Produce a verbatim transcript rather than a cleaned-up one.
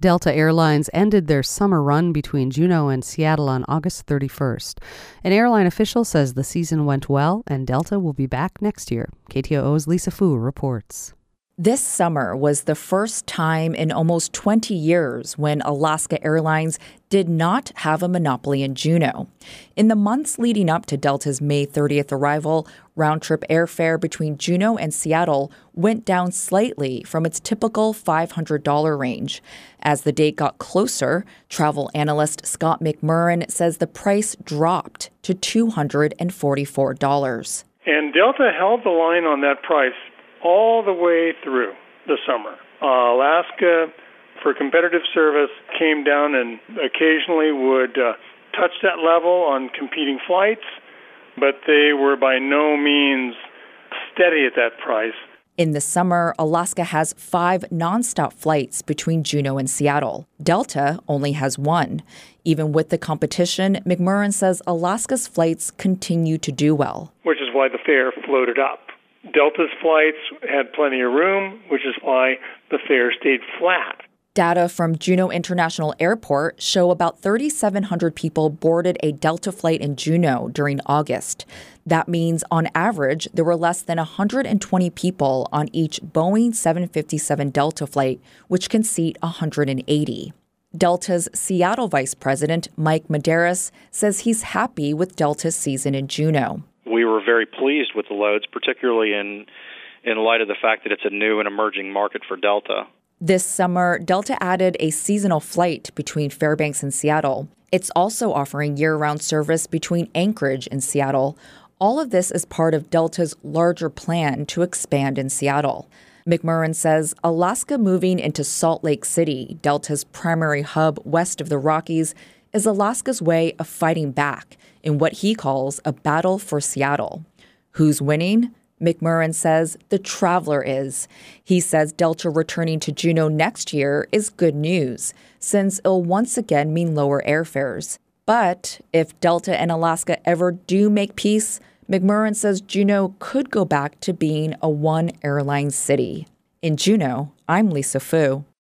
Delta Airlines ended their summer run between Juneau and Seattle on August thirty-first. An airline official says the season went well and Delta will be back next year. K T O O's Lisa Fu reports. This summer was the first time in almost twenty years when Alaska Airlines did not have a monopoly in Juneau. In the months leading up to Delta's May thirtieth arrival, round-trip airfare between Juneau and Seattle went down slightly from its typical five hundred dollars range. As the date got closer, travel analyst Scott McMurran says the price dropped to two hundred forty-four dollars. And Delta held the line on that price all the way through the summer. Uh, Alaska, for competitive service, came down and occasionally would uh, touch that level on competing flights, but they were by no means steady at that price. In the summer, Alaska has five nonstop flights between Juneau and Seattle. Delta only has one. Even with the competition, McMurran says Alaska's flights continue to do well. Which is why the fare floated up. Delta's flights had plenty of room, which is why the fare stayed flat. Data from Juneau International Airport show about three thousand seven hundred people boarded a Delta flight in Juneau during August. That means, on average, there were less than one hundred twenty people on each Boeing seven fifty-seven Delta flight, which can seat one hundred eighty. Delta's Seattle Vice President, Mike Medeiros, says he's happy with Delta's season in Juneau. We were very pleased with the loads, particularly in in light of the fact that it's a new and emerging market for Delta. This summer, Delta added a seasonal flight between Fairbanks and Seattle. It's also offering year-round service between Anchorage and Seattle. All of this is part of Delta's larger plan to expand in Seattle. McMurran says Alaska moving into Salt Lake City, Delta's primary hub west of the Rockies, is Alaska's way of fighting back in what he calls a battle for Seattle. Who's winning? McMurran says the traveler is. He says Delta returning to Juneau next year is good news, since it'll once again mean lower airfares. But if Delta and Alaska ever do make peace, McMurran says Juneau could go back to being a one-airline city. In Juneau, I'm Lisa Fu.